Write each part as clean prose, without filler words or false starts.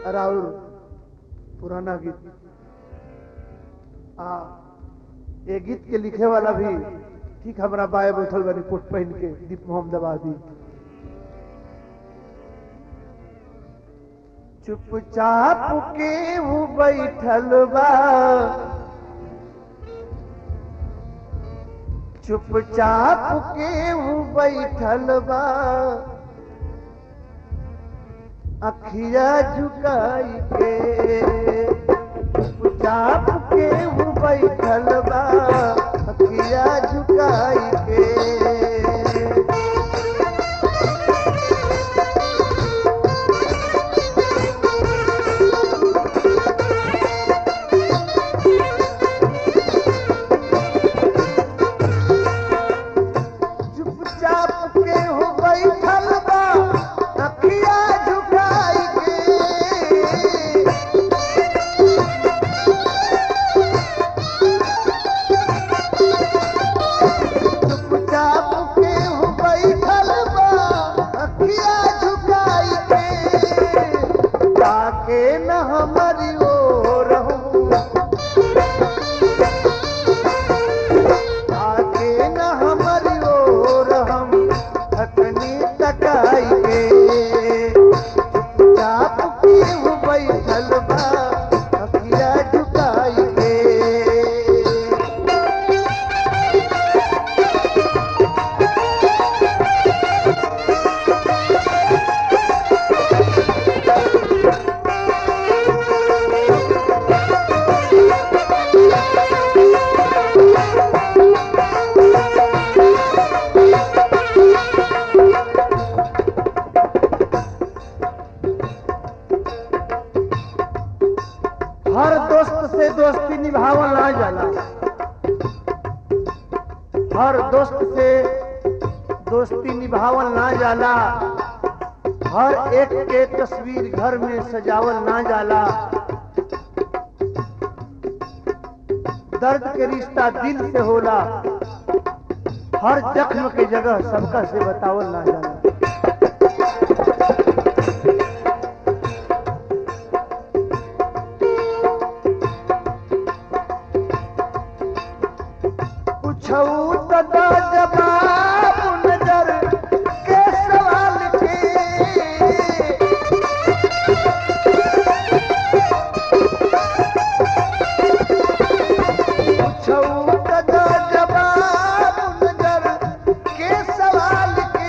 राउर पुराना गीत ये गीत के लिखे वाला भी ठीक हमारा बाय बैठल बनी कोट पहन के दीप मोहम्मदाबादी। चुपचाप के हूँ बैठल बा, चुपचाप के हूँ बैठल बा, अखिया झुकाई के। चुपचाप के हूँ बैठल बा, अखिया झुकाई के। हर दोस्त से दोस्ती निभावल ना जाला, हर दोस्त से दोस्ती निभावल ना जाला, हर एक के तस्वीर घर में सजावल ना जाला। दर्द के रिश्ता दिल से होला, हर जख्म के जगह सबका से बतावल ना जाला। जवाब नजर के सवाल के, जवाब नजर के सवाल के।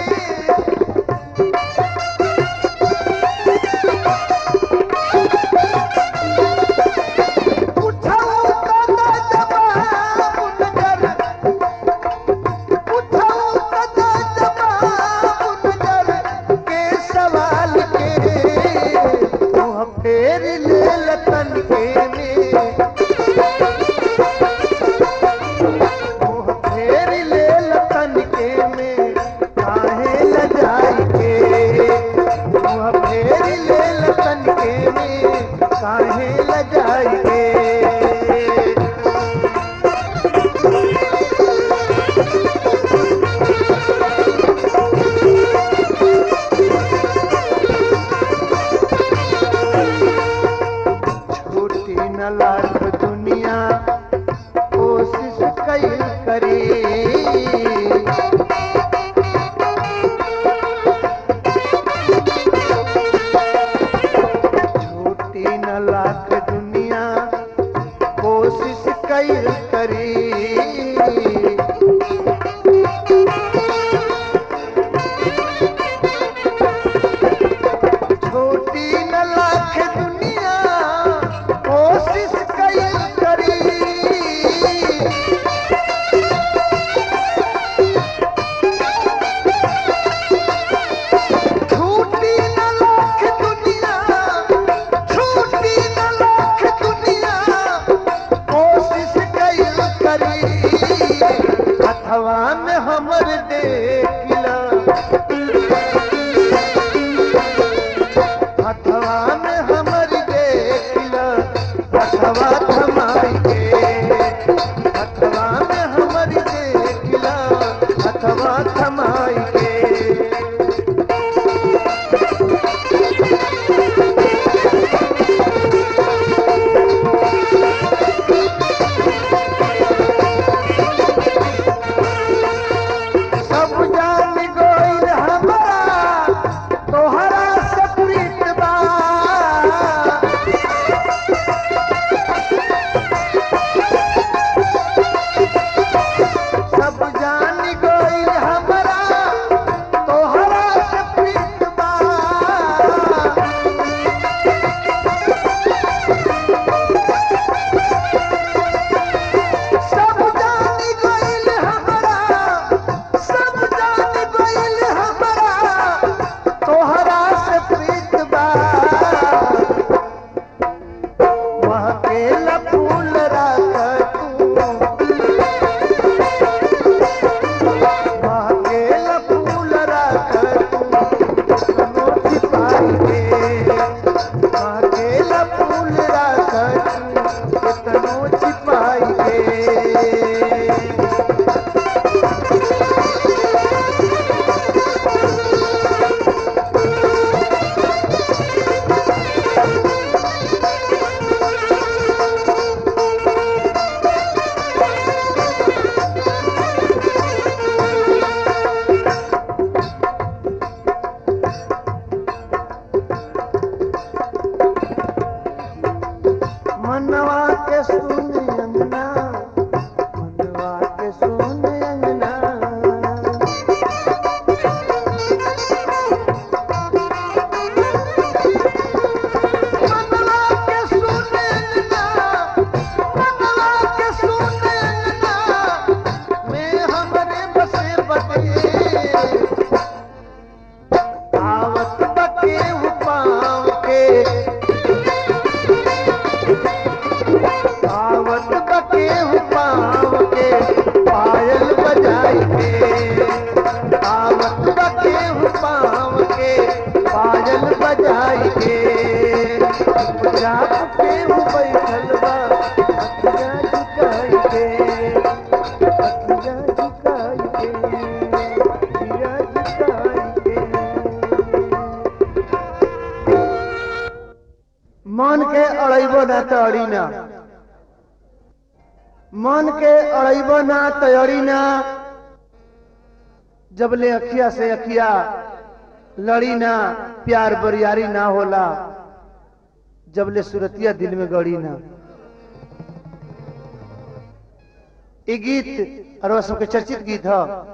लाख दुनिया कोशिश कई करी, छूटी न लाख दुनिया कोशिश कई करी। हवा में हमर देखिला, हथवा में हमर देखिला, हथवा थमाई के। हथवा में हमर देखिला, हथवा थमाई के। के सुन अंगना, मनवा के सुन अंगना। मनवा के सुन अंगना, मनवा के सुन अंगना, में हमरे बसे बटे। आवत बके पाँव के, आवत बके पाँव के, पायल बजाई के। आवत बके पाँव के, पायल बजाई के। जाप के बैठल बा, अखियाँ झुकाई के, अखियाँ झुकाई के, अखियाँ झुकाई के। मन के अड़ैबो ना तो अड़ी ना, मन के अड़ैबो ना तो अड़ी ना। जबले अखिया से अखिया लड़ी ना, प्यार बरियारी ना होला। जबले सुरतिया दिल में गड़ी ना। ये गीत और सबके चर्चित गीत है।